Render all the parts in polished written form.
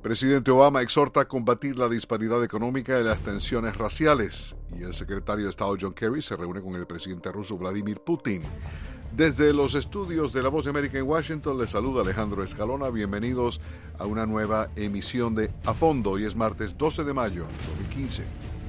Presidente Obama exhorta a combatir la disparidad económica y las tensiones raciales. Y el secretario de Estado John Kerry se reúne con el presidente ruso Vladimir Putin. Desde los estudios de La Voz de América en Washington, les saluda Alejandro Escalona. Bienvenidos a una nueva emisión de A Fondo. Hoy es martes 12 de mayo de 2015.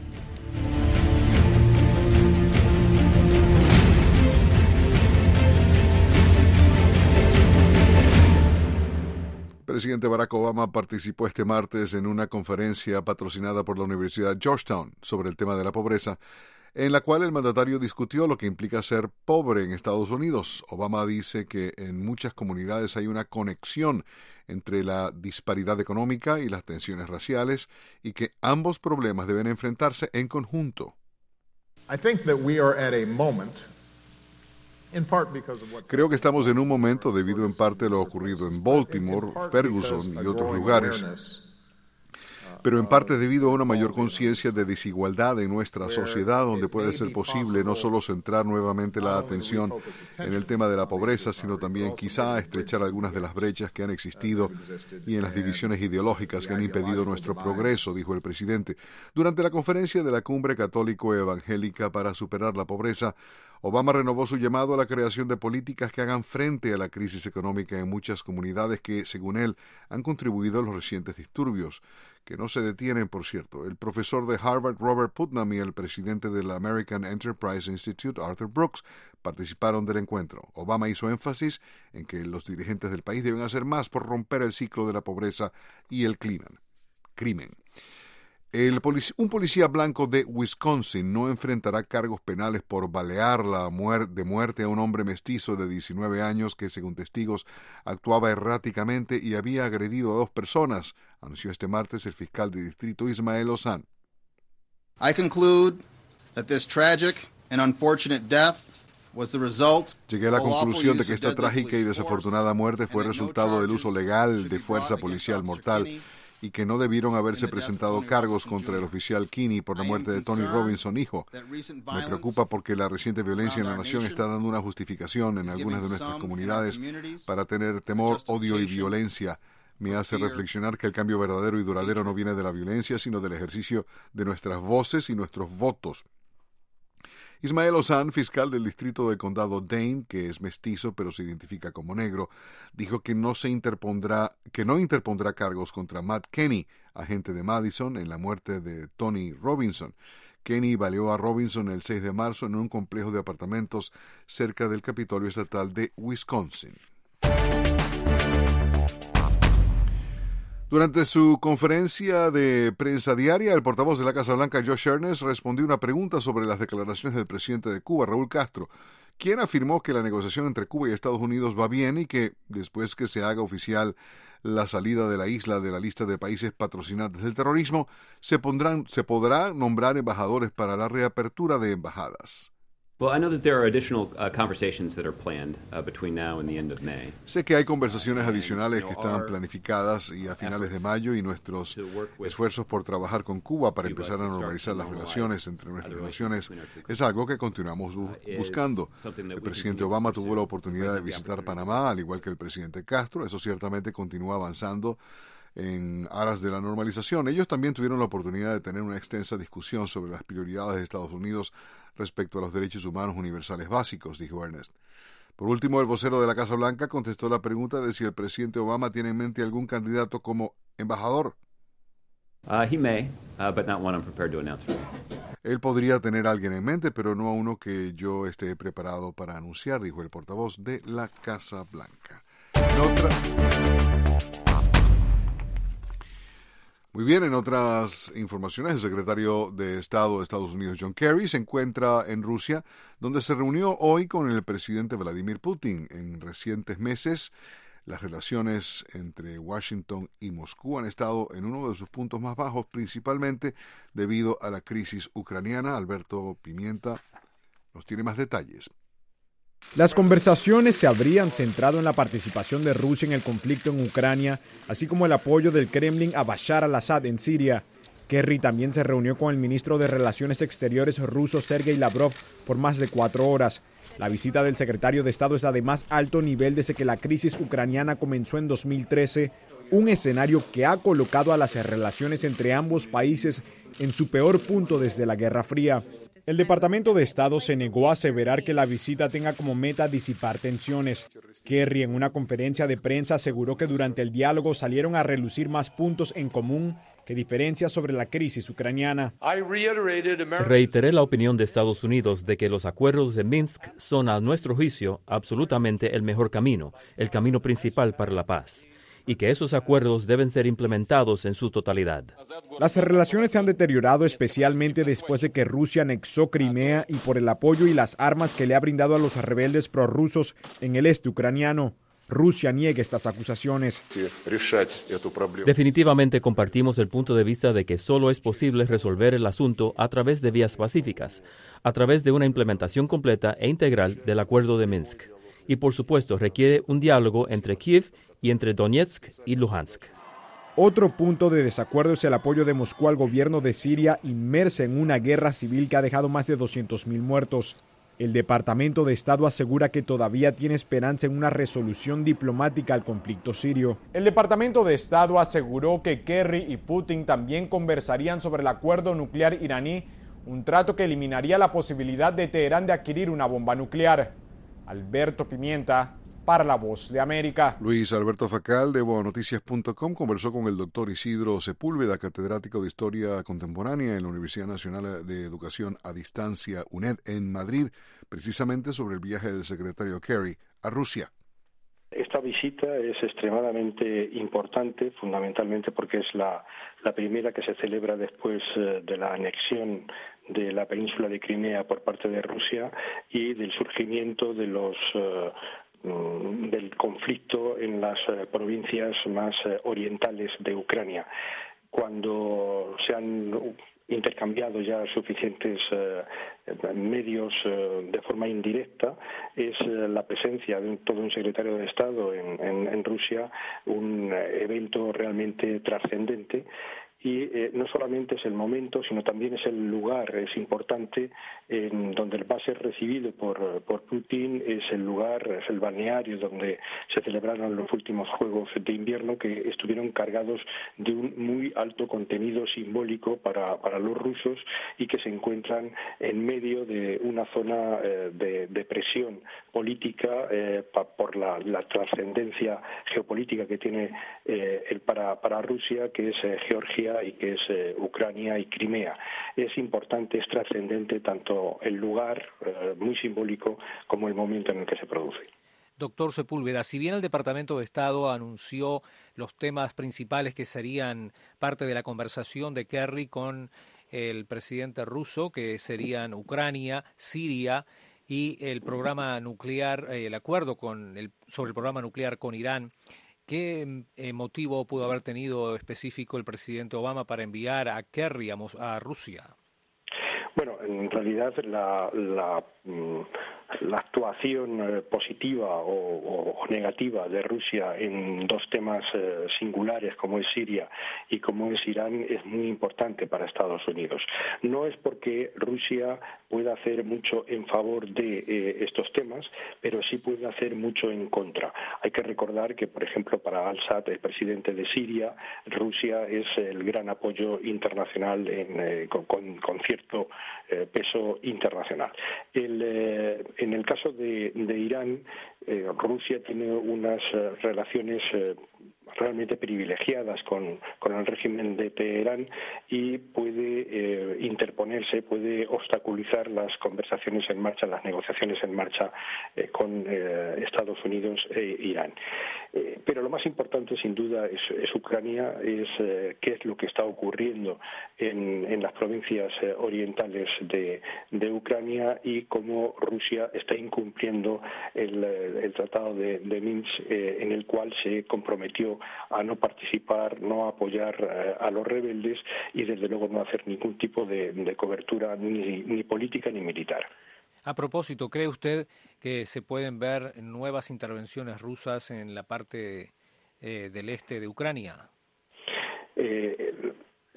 El presidente Barack Obama participó este martes en una conferencia patrocinada por la Universidad Georgetown sobre el tema de la pobreza, en la cual el mandatario discutió lo que implica ser pobre en Estados Unidos. Obama dice que en muchas comunidades hay una conexión entre la disparidad económica y las tensiones raciales y que ambos problemas deben enfrentarse en conjunto. Creo que estamos en un momento, debido en parte a lo ocurrido en Baltimore, Ferguson y otros lugares, pero en parte debido a una mayor conciencia de desigualdad en nuestra sociedad, donde puede ser posible no solo centrar nuevamente la atención en el tema de la pobreza, sino también quizá estrechar algunas de las brechas que han existido y en las divisiones ideológicas que han impedido nuestro progreso, dijo el presidente. Durante la conferencia de la Cumbre Católico-Evangélica para superar la pobreza, Obama renovó su llamado a la creación de políticas que hagan frente a la crisis económica en muchas comunidades que, según él, han contribuido a los recientes disturbios, que no se detienen, por cierto. El profesor de Harvard, Robert Putnam, y el presidente del American Enterprise Institute, Arthur Brooks, participaron del encuentro. Obama hizo énfasis en que los dirigentes del país deben hacer más por romper el ciclo de la pobreza y el crimen. Un policía blanco de Wisconsin no enfrentará cargos penales por balear de muerte a un hombre mestizo de 19 años que, según testigos, actuaba erráticamente y había agredido a 2 personas, anunció este martes el fiscal de distrito Ismael Ozan. I conclude that this tragic and unfortunate death was the result. Llegué a la conclusión de que esta trágica y desafortunada muerte fue resultado del uso legal de fuerza policial mortal y que no debieron haberse presentado cargos contra el oficial Kinney por la muerte de Tony Robinson, hijo. Me preocupa porque la reciente violencia en la nación está dando una justificación en algunas de nuestras comunidades para tener temor, odio y violencia. Me hace reflexionar que el cambio verdadero y duradero no viene de la violencia, sino del ejercicio de nuestras voces y nuestros votos. Ismael Ozan, fiscal del distrito del condado Dane, que es mestizo pero se identifica como negro, dijo que no interpondrá cargos contra Matt Kenney, agente de Madison, en la muerte de Tony Robinson. Kenney baleó a Robinson el 6 de marzo en un complejo de apartamentos cerca del Capitolio Estatal de Wisconsin. Durante su conferencia de prensa diaria, el portavoz de la Casa Blanca, Josh Earnest, respondió una pregunta sobre las declaraciones del presidente de Cuba, Raúl Castro, quien afirmó que la negociación entre Cuba y Estados Unidos va bien y que, después que se haga oficial la salida de la isla de la lista de países patrocinantes del terrorismo, se podrá nombrar embajadores para la reapertura de embajadas. Well, I know that there are additional conversations that are planned between now and the end of May. Sé que hay conversaciones adicionales que están planificadas y a finales de mayo, y nuestros esfuerzos por trabajar con Cuba para empezar a normalizar las relaciones entre nuestras naciones es algo que continuamos buscando. El presidente Obama tuvo la oportunidad de visitar Panamá, al igual que el presidente Castro. Eso ciertamente continúa avanzando en aras de la normalización. Ellos también tuvieron la oportunidad de tener una extensa discusión sobre las prioridades de Estados Unidos respecto a los derechos humanos universales básicos, dijo Earnest. Por último, el vocero de la Casa Blanca contestó la pregunta de si el presidente Obama tiene en mente algún candidato como embajador. He may, but not one I'm prepared to announce. Él podría tener a alguien en mente, pero no a uno que yo esté preparado para anunciar, dijo el portavoz de la Casa Blanca. Muy bien, en otras informaciones, el secretario de Estado de Estados Unidos, John Kerry, se encuentra en Rusia, donde se reunió hoy con el presidente Vladimir Putin. En recientes meses, las relaciones entre Washington y Moscú han estado en uno de sus puntos más bajos, principalmente debido a la crisis ucraniana. Alberto Pimienta nos tiene más detalles. Las conversaciones se habrían centrado en la participación de Rusia en el conflicto en Ucrania, así como el apoyo del Kremlin a Bashar al-Assad en Siria. Kerry también se reunió con el ministro de Relaciones Exteriores ruso Sergei Lavrov por más de 4 horas. La visita del secretario de Estado es la de más alto nivel desde que la crisis ucraniana comenzó en 2013, un escenario que ha colocado a las relaciones entre ambos países en su peor punto desde la Guerra Fría. El Departamento de Estado se negó a aseverar que la visita tenga como meta disipar tensiones. Kerry, en una conferencia de prensa, aseguró que durante el diálogo salieron a relucir más puntos en común que diferencias sobre la crisis ucraniana. Reiteré la opinión de Estados Unidos de que los acuerdos de Minsk son, a nuestro juicio, absolutamente el mejor camino, el camino principal para la paz, y que esos acuerdos deben ser implementados en su totalidad. Las relaciones se han deteriorado especialmente después de que Rusia anexó Crimea y por el apoyo y las armas que le ha brindado a los rebeldes prorrusos en el este ucraniano. Rusia niega estas acusaciones. Definitivamente compartimos el punto de vista de que solo es posible resolver el asunto a través de vías pacíficas, a través de una implementación completa e integral del Acuerdo de Minsk. Y por supuesto requiere un diálogo entre Kiev y entre Donetsk y Luhansk. Otro punto de desacuerdo es el apoyo de Moscú al gobierno de Siria, inmersa en una guerra civil que ha dejado más de 200.000 muertos. El Departamento de Estado asegura que todavía tiene esperanza en una resolución diplomática al conflicto sirio. El Departamento de Estado aseguró que Kerry y Putin también conversarían sobre el acuerdo nuclear iraní, un trato que eliminaría la posibilidad de Teherán de adquirir una bomba nuclear. Alberto Pimienta, para La Voz de América. Luis Alberto Facal de boanoticias.com conversó con el doctor Isidro Sepúlveda, catedrático de Historia Contemporánea en la Universidad Nacional de Educación a Distancia, UNED, en Madrid, precisamente sobre el viaje del secretario Kerry a Rusia. Esta visita es extremadamente importante, fundamentalmente porque es la primera que se celebra después de la anexión de la península de Crimea por parte de Rusia y del surgimiento de del conflicto en las provincias más orientales de Ucrania. Cuando se han intercambiado ya suficientes medios de forma indirecta, es la presencia de todo un secretario de Estado en Rusia un evento realmente trascendente. Y no solamente es el momento, sino también es el lugar, es importante, en donde va a ser recibido por Putin, es el lugar, es el balneario donde se celebraron los últimos Juegos de Invierno, que estuvieron cargados de un muy alto contenido simbólico para los rusos y que se encuentran en medio de una zona de presión política por la trascendencia geopolítica que tiene para Rusia, que es Georgia y que es Ucrania y Crimea. Es importante, es trascendente tanto el lugar, muy simbólico, como el momento en el que se produce. Doctor Sepúlveda, si bien el Departamento de Estado anunció los temas principales que serían parte de la conversación de Kerry con el presidente ruso, que serían Ucrania, Siria y el programa nuclear, el acuerdo sobre el programa nuclear con Irán, ¿qué motivo pudo haber tenido específico el presidente Obama para enviar a Kerry a Rusia? Bueno, en realidad la actuación positiva o negativa de Rusia en dos temas singulares como es Siria y como es Irán es muy importante para Estados Unidos. No es porque Rusia pueda hacer mucho en favor de estos temas, pero sí puede hacer mucho en contra. Hay que recordar que, por ejemplo, para Al-Assad, el presidente de Siria, Rusia es el gran apoyo internacional con cierto peso internacional. En el caso de Irán, Rusia tiene unas relaciones realmente privilegiadas con el régimen de Teherán y puede interponerse, puede obstaculizar las conversaciones en marcha, las negociaciones en marcha con Estados Unidos e Irán. Pero lo más importante, sin duda, es Ucrania, es qué es lo que está ocurriendo en las provincias orientales de Ucrania y cómo Rusia está incumpliendo el Tratado de Minsk, en el cual se comprometió a no participar, no apoyar a los rebeldes y desde luego no hacer ningún tipo de cobertura ni política ni militar. A propósito, ¿cree usted que se pueden ver nuevas intervenciones rusas en la parte del este de Ucrania? Se está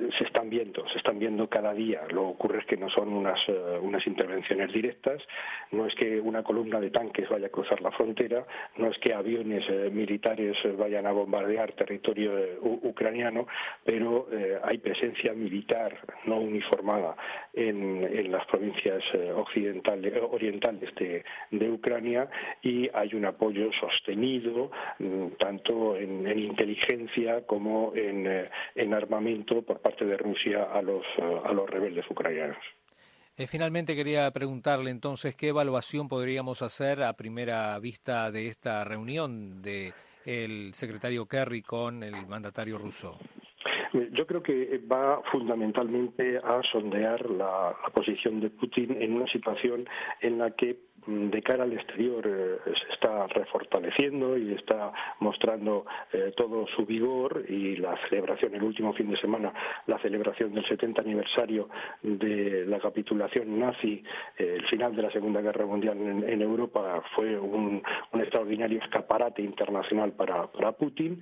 están viendo cada día. Lo que ocurre es que no son unas intervenciones directas, no es que una columna de tanques vaya a cruzar la frontera, no es que aviones militares vayan a bombardear territorio ucraniano, pero hay presencia militar no uniformada en las provincias orientales de Ucrania, y hay un apoyo sostenido tanto en inteligencia como en armamento por parte de Rusia a los rebeldes ucranianos. Finalmente quería preguntarle entonces qué evaluación podríamos hacer a primera vista de esta reunión del secretario Kerry con el mandatario ruso. Yo creo que va fundamentalmente a sondear la posición de Putin en una situación en la que de cara al exterior se está refortaleciendo y está mostrando todo su vigor, y la celebración el último fin de semana, la celebración del 70 aniversario de la capitulación nazi, el final de la Segunda Guerra Mundial en Europa, fue un extraordinario escaparate internacional para Putin.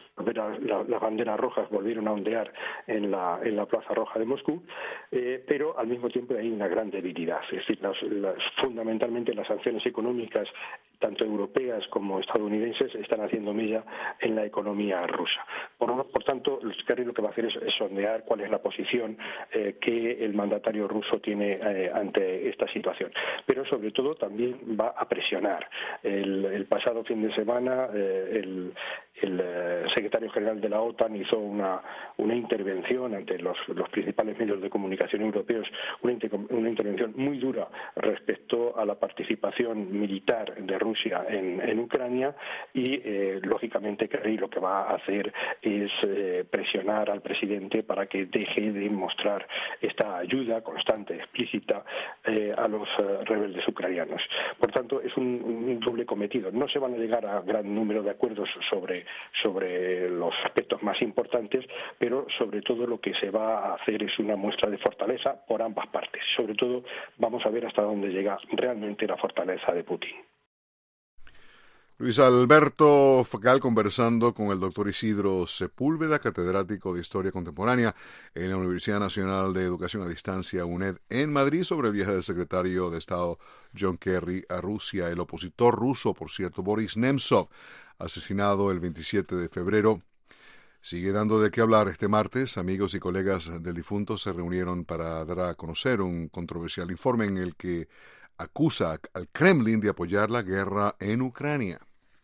Las banderas rojas volvieron a ondear en la Plaza Roja de Moscú, pero al mismo tiempo hay una gran debilidad. Es decir, fundamentalmente las sanciones económicas, tanto europeas como estadounidenses, están haciendo mella en la economía rusa. Por tanto, Kerry lo que va a hacer es sondear cuál es la posición que el mandatario ruso tiene ante esta situación. Pero sobre todo también va a presionar. El pasado fin de semana el secretario general de la OTAN hizo una intervención ante los principales medios de comunicación europeos, una intervención muy dura respecto a la participación militar de Rusia en Ucrania, y lógicamente Kerry lo que va a hacer es presionar al presidente para que deje de mostrar esta ayuda constante, explícita a los rebeldes ucranianos. Por tanto, es un doble cometido. No se van a llegar a gran número de acuerdos sobre los aspectos más importantes, pero sobre todo lo que se va a hacer es una muestra de fortaleza por ambas partes. Sobre todo vamos a ver hasta dónde llega realmente la fortaleza de Putin. Luis Alberto Facal conversando con el doctor Isidro Sepúlveda, catedrático de Historia Contemporánea en la Universidad Nacional de Educación a Distancia, UNED, en Madrid, sobre el viaje del secretario de Estado John Kerry a Rusia. El opositor ruso, por cierto, Boris Nemtsov, asesinado el 27 de febrero, sigue dando de qué hablar. Este martes, amigos y colegas del difunto se reunieron para dar a conocer un controversial informe en el que acusa al Kremlin de apoyar la guerra en Ucrania.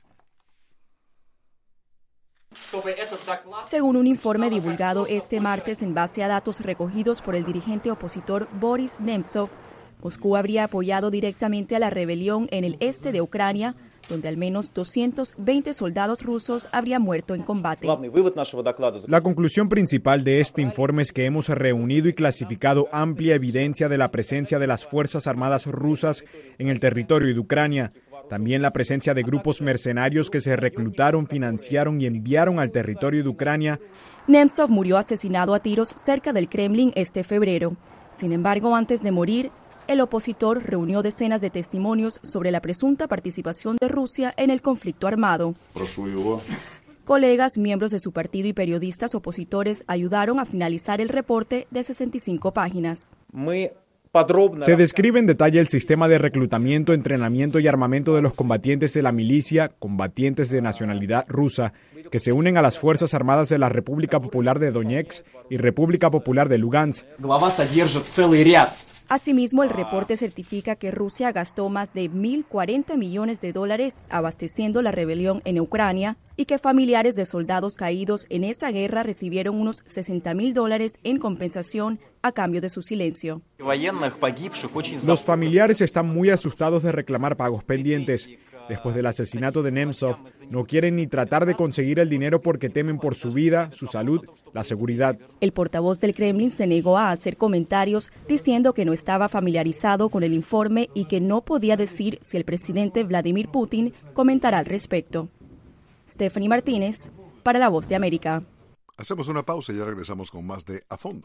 Según un informe divulgado este martes en base a datos recogidos por el dirigente opositor Boris Nemtsov, Moscú habría apoyado directamente a la rebelión en el este de Ucrania, donde al menos 220 soldados rusos habrían muerto en combate. La conclusión principal de este informe es que hemos reunido y clasificado amplia evidencia de la presencia de las Fuerzas Armadas rusas en el territorio de Ucrania. También la presencia de grupos mercenarios que se reclutaron, financiaron y enviaron al territorio de Ucrania. Nemtsov murió asesinado a tiros cerca del Kremlin este febrero. Sin embargo, antes de morir, el opositor reunió decenas de testimonios sobre la presunta participación de Rusia en el conflicto armado. Colegas, miembros de su partido y periodistas opositores ayudaron a finalizar el reporte de 65 páginas. Se describe en detalle el sistema de reclutamiento, entrenamiento y armamento de los combatientes de la milicia, combatientes de nacionalidad rusa, que se unen a las Fuerzas Armadas de la República Popular de Donetsk y República Popular de Lugansk. Asimismo, el reporte certifica que Rusia gastó más de $1.040 millones abasteciendo la rebelión en Ucrania y que familiares de soldados caídos en esa guerra recibieron unos $60.000 en compensación a cambio de su silencio. Los familiares están muy asustados de reclamar pagos pendientes. Después del asesinato de Nemtsov, no quieren ni tratar de conseguir el dinero porque temen por su vida, su salud, la seguridad. El portavoz del Kremlin se negó a hacer comentarios diciendo que no estaba familiarizado con el informe y que no podía decir si el presidente Vladimir Putin comentará al respecto. Stephanie Martínez, para La Voz de América. Hacemos una pausa y ya regresamos con más de A Fondo.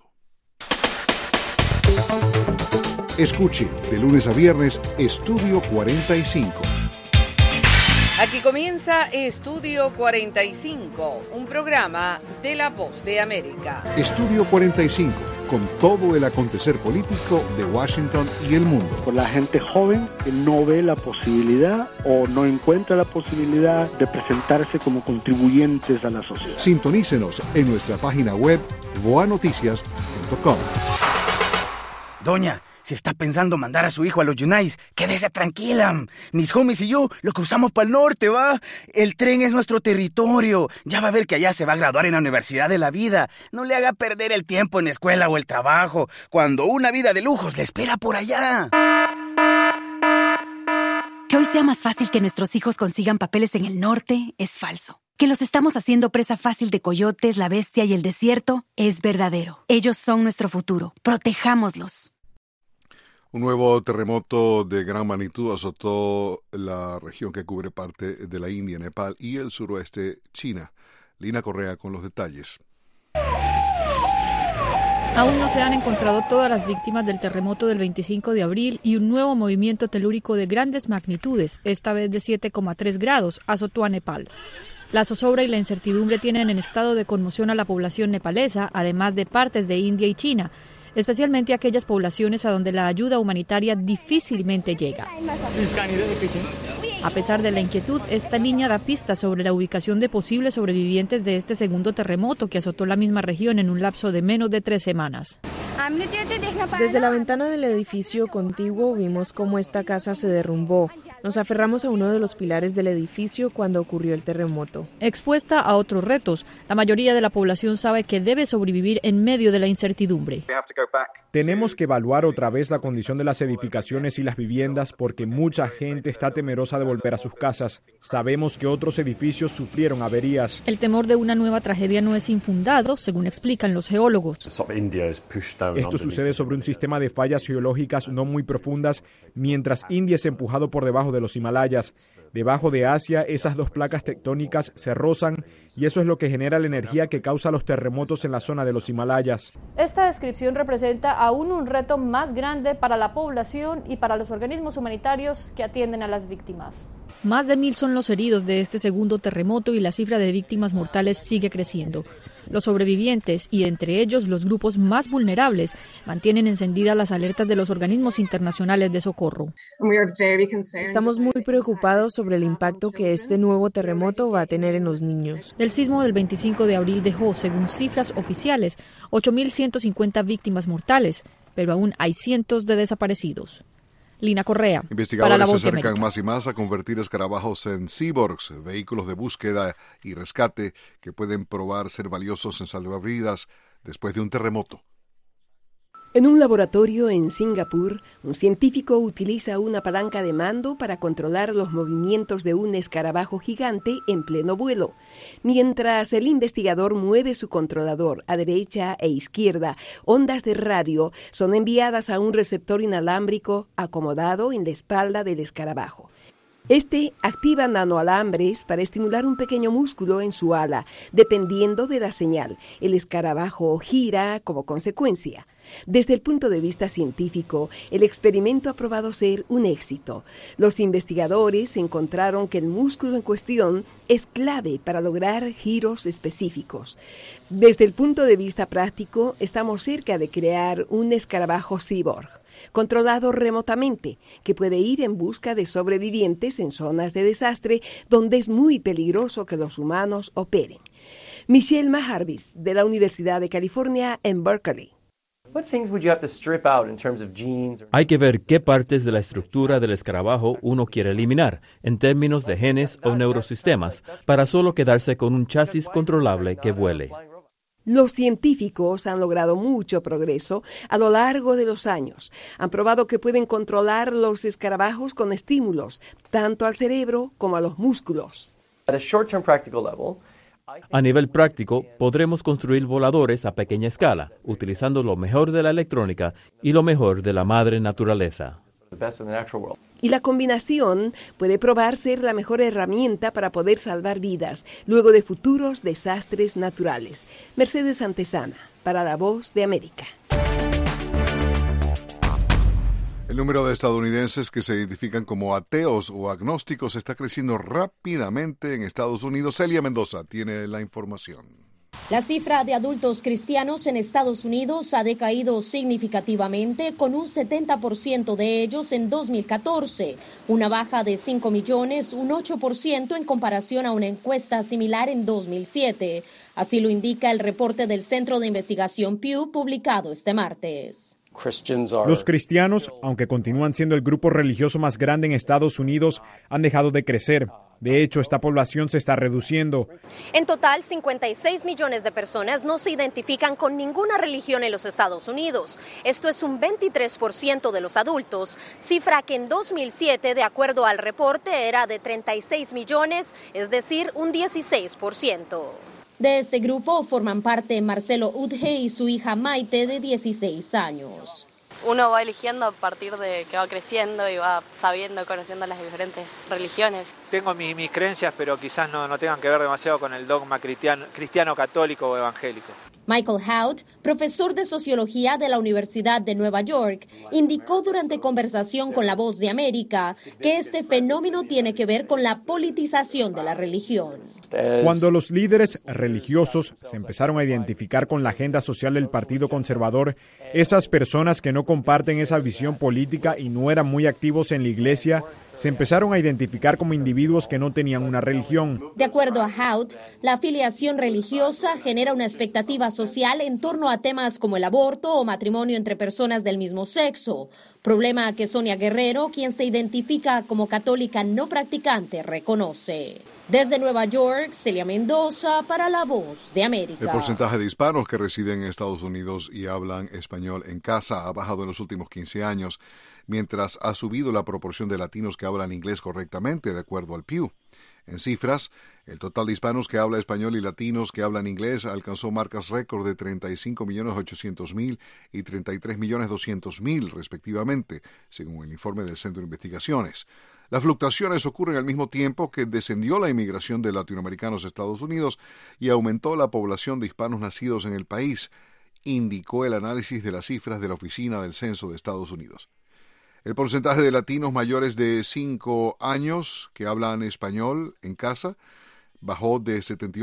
Escuche de lunes a viernes Estudio 45. Aquí Aquí comienza Estudio 45, un programa de La Voz de América. Estudio 45, con todo el acontecer político de Washington y el mundo. Por la gente joven que no ve la posibilidad o no encuentra la posibilidad de presentarse como contribuyentes a la sociedad. Sintonícenos en nuestra página web voanoticias.com. Doña, si está pensando mandar a su hijo a los Yunais, quédese tranquila. Mis homies y yo lo cruzamos para el norte, ¿va? El tren es nuestro territorio. Ya va a ver que allá se va a graduar en la Universidad de la Vida. No le haga perder el tiempo en la escuela o el trabajo, cuando una vida de lujos le espera por allá. Que hoy sea más fácil que nuestros hijos consigan papeles en el norte es falso. Que los estamos haciendo presa fácil de coyotes, la bestia y el desierto es verdadero. Ellos son nuestro futuro. Protejámoslos. Un nuevo terremoto de gran magnitud azotó la región que cubre parte de la India, Nepal y el suroeste China. Lina Correa con los detalles. Aún no se han encontrado todas las víctimas del terremoto del 25 de abril y un nuevo movimiento telúrico de grandes magnitudes, esta vez de 7,3 grados, azotó a Nepal. La zozobra y la incertidumbre tienen en estado de conmoción a la población nepalesa, además de partes de India y China, especialmente aquellas poblaciones a donde la ayuda humanitaria difícilmente llega. A pesar de la inquietud, esta niña da pistas sobre la ubicación de posibles sobrevivientes de este segundo terremoto que azotó la misma región en un lapso de menos de 3 semanas. Desde la ventana del edificio contiguo vimos cómo esta casa se derrumbó. Nos aferramos a uno de los pilares del edificio cuando ocurrió el terremoto. Expuesta a otros retos, la mayoría de la población sabe que debe sobrevivir en medio de la incertidumbre. Tenemos que evaluar otra vez la condición de las edificaciones y las viviendas porque mucha gente está temerosa de volver a sus casas. Sabemos que otros edificios sufrieron averías. El temor de una nueva tragedia no es infundado, según explican los geólogos. Esto sucede sobre un sistema de fallas geológicas no muy profundas, mientras India es empujado por debajo de los Himalayas. Debajo de Asia, esas dos placas tectónicas se rozan y eso es lo que genera la energía que causa los terremotos en la zona de los Himalayas. Esta descripción representa aún un reto más grande para la población y para los organismos humanitarios que atienden a las víctimas. Más de 1,000 son los heridos de este segundo terremoto y la cifra de víctimas mortales sigue creciendo. Los sobrevivientes, y entre ellos los grupos más vulnerables, mantienen encendidas las alertas de los organismos internacionales de socorro. Estamos muy preocupados sobre el impacto que este nuevo terremoto va a tener en los niños. El sismo del 25 de abril dejó, según cifras oficiales, 8.150 víctimas mortales, pero aún hay cientos de desaparecidos. Lina Correa, investigadores para La Voz se acercan más y más a convertir escarabajos en cyborgs, vehículos de búsqueda y rescate que pueden probar ser valiosos en salvar vidas después de un terremoto. En un laboratorio en Singapur, un científico utiliza una palanca de mando para controlar los movimientos de un escarabajo gigante en pleno vuelo. Mientras el investigador mueve su controlador a derecha e izquierda, ondas de radio son enviadas a un receptor inalámbrico acomodado en la espalda del escarabajo. Este activa nanoalambres para estimular un pequeño músculo en su ala. Dependiendo de la señal, el escarabajo gira como consecuencia. Desde el punto de vista científico, el experimento ha probado ser un éxito. Los investigadores encontraron que el músculo en cuestión es clave para lograr giros específicos. Desde el punto de vista práctico, estamos cerca de crear un escarabajo cyborg, controlado remotamente, que puede ir en busca de sobrevivientes en zonas de desastre donde es muy peligroso que los humanos operen. Michelle Maharvis, de la Universidad de California en Berkeley. Hay que ver qué partes de la estructura del escarabajo uno quiere eliminar, en términos de genes o neurosistemas, para solo quedarse con un chasis controlable que vuele. Los científicos han logrado mucho progreso a lo largo de los años. Han probado que pueden controlar los escarabajos con estímulos, tanto al cerebro como a los músculos. A nivel práctico, podremos construir voladores a pequeña escala, utilizando lo mejor de la electrónica y lo mejor de la madre naturaleza. Y la combinación puede probar ser la mejor herramienta para poder salvar vidas luego de futuros desastres naturales. Mercedes Antesana, para La Voz de América. El número de estadounidenses que se identifican como ateos o agnósticos está creciendo rápidamente en Estados Unidos. Celia Mendoza tiene la información. La cifra de adultos cristianos en Estados Unidos ha decaído significativamente, con un 70% de ellos en 2014, una baja de 5 millones, un 8% en comparación a una encuesta similar en 2007. Así lo indica el reporte del Centro de Investigación Pew publicado este martes. Los cristianos, aunque continúan siendo el grupo religioso más grande en Estados Unidos, han dejado de crecer. De hecho, esta población se está reduciendo. En total, 56 millones de personas no se identifican con ninguna religión en los Estados Unidos. Esto es un 23% de los adultos, cifra que en 2007, de acuerdo al reporte, era de 36 millones, es decir, un 16%. De este grupo forman parte Marcelo Udge y su hija Maite, de 16 años. Uno va eligiendo a partir de que va creciendo y va sabiendo, conociendo las diferentes religiones. Tengo mis creencias, pero quizás no tengan que ver demasiado con el dogma cristiano católico o evangélico. Michael Hout, profesor de sociología de la Universidad de Nueva York, indicó durante conversación con La Voz de América que este fenómeno tiene que ver con la politización de la religión. Cuando los líderes religiosos se empezaron a identificar con la agenda social del Partido Conservador, esas personas que no comparten esa visión política y no eran muy activos en la iglesia, se empezaron a identificar como individuos que no tenían una religión. De acuerdo a Hout, la afiliación religiosa genera una expectativa social en torno a temas como el aborto o matrimonio entre personas del mismo sexo, problema que Sonia Guerrero, quien se identifica como católica no practicante, reconoce. Desde Nueva York, Celia Mendoza para La Voz de América. El porcentaje de hispanos que residen en Estados Unidos y hablan español en casa ha bajado en los últimos 15 años, mientras ha subido la proporción de latinos que hablan inglés correctamente, de acuerdo al Pew. En cifras, el total de hispanos que habla español y latinos que hablan inglés alcanzó marcas récord de 35.800.000 y 33.200.000 respectivamente, según el informe del Centro de Investigaciones. Las fluctuaciones ocurren al mismo tiempo que descendió la inmigración de latinoamericanos a Estados Unidos y aumentó la población de hispanos nacidos en el país, indicó el análisis de las cifras de la Oficina del Censo de Estados Unidos. El porcentaje de latinos mayores de 5 años que hablan español en casa bajó de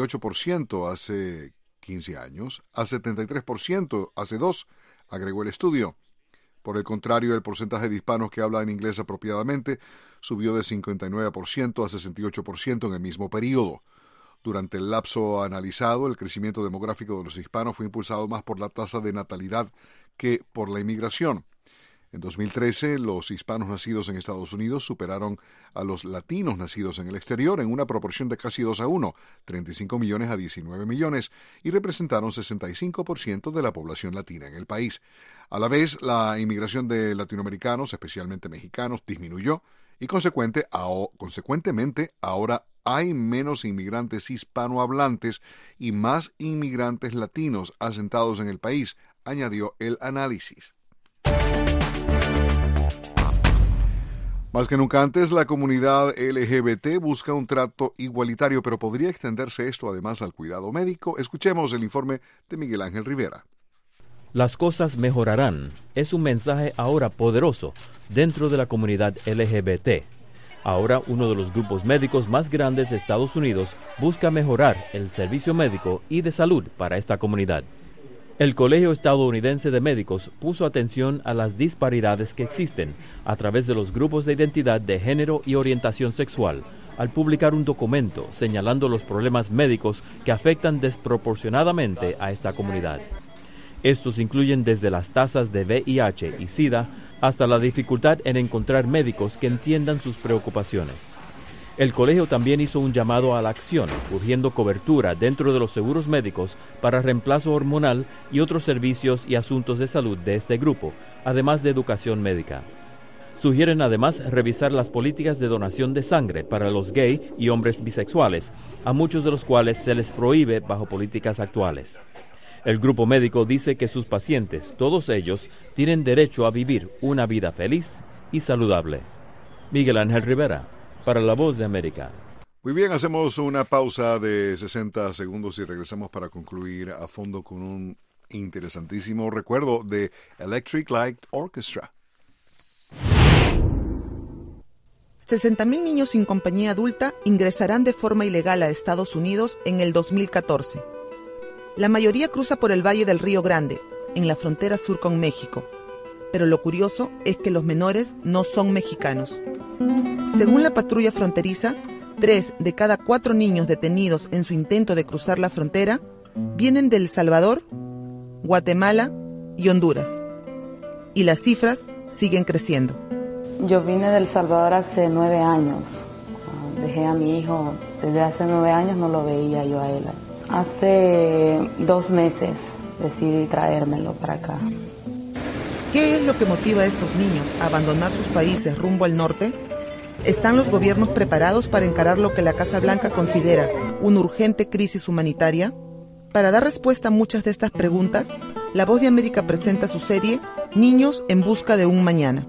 78% hace 15 años a 73% hace 2, agregó el estudio. Por el contrario, el porcentaje de hispanos que hablan inglés apropiadamente subió de 59% a 68% en el mismo periodo. Durante el lapso analizado, el crecimiento demográfico de los hispanos fue impulsado más por la tasa de natalidad que por la inmigración. En 2013, los hispanos nacidos en Estados Unidos superaron a los latinos nacidos en el exterior en una proporción de casi 2-1, 35 millones a 19 millones, y representaron 65% de la población latina en el país. A la vez, la inmigración de latinoamericanos, especialmente mexicanos, disminuyó y consecuentemente ahora hay menos inmigrantes hispanohablantes y más inmigrantes latinos asentados en el país, añadió el análisis. Más que nunca antes, la comunidad LGBT busca un trato igualitario, pero ¿podría extenderse esto además al cuidado médico? Escuchemos el informe de Miguel Ángel Rivera. Las cosas mejorarán. Es un mensaje ahora poderoso dentro de la comunidad LGBT. Ahora uno de los grupos médicos más grandes de Estados Unidos busca mejorar el servicio médico y de salud para esta comunidad. El Colegio Estadounidense de Médicos puso atención a las disparidades que existen a través de los grupos de identidad de género y orientación sexual, al publicar un documento señalando los problemas médicos que afectan desproporcionadamente a esta comunidad. Estos incluyen desde las tasas de VIH y SIDA hasta la dificultad en encontrar médicos que entiendan sus preocupaciones. El colegio también hizo un llamado a la acción, urgiendo cobertura dentro de los seguros médicos para reemplazo hormonal y otros servicios y asuntos de salud de este grupo, además de educación médica. Sugieren además revisar las políticas de donación de sangre para los gay y hombres bisexuales, a muchos de los cuales se les prohíbe bajo políticas actuales. El grupo médico dice que sus pacientes, todos ellos, tienen derecho a vivir una vida feliz y saludable. Miguel Ángel Rivera, para La Voz de América. Muy bien, hacemos una pausa de 60 segundos y regresamos para concluir a fondo con un interesantísimo recuerdo de Electric Light Orchestra. 60.000 niños sin compañía adulta ingresarán de forma ilegal a Estados Unidos en el 2014. La mayoría cruza por el Valle del Río Grande, en la frontera sur con México. Pero lo curioso es que los menores no son mexicanos. Según la patrulla fronteriza, 3 de cada 4 niños detenidos en su intento de cruzar la frontera vienen de El Salvador, Guatemala y Honduras. Y las cifras siguen creciendo. Yo vine de El Salvador hace 9 años. Dejé a mi hijo, desde hace 9 años no lo veía yo a él. Hace 2 meses decidí traérmelo para acá. ¿Qué es lo que motiva a estos niños a abandonar sus países rumbo al norte? ¿Están los gobiernos preparados para encarar lo que la Casa Blanca considera una urgente crisis humanitaria? Para dar respuesta a muchas de estas preguntas, La Voz de América presenta su serie Niños en busca de un mañana.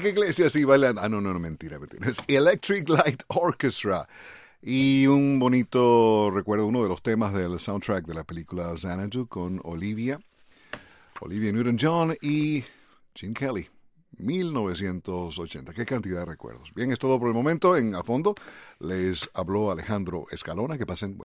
Enrique Iglesias y bailando. No, mentira. Es Electric Light Orchestra. Y un bonito recuerdo, uno de los temas del soundtrack de la película Xanadu con Olivia Newton-John y Gene Kelly. 1980. Qué cantidad de recuerdos. Bien, es todo por el momento. A fondo les habló Alejandro Escalona. Que pasen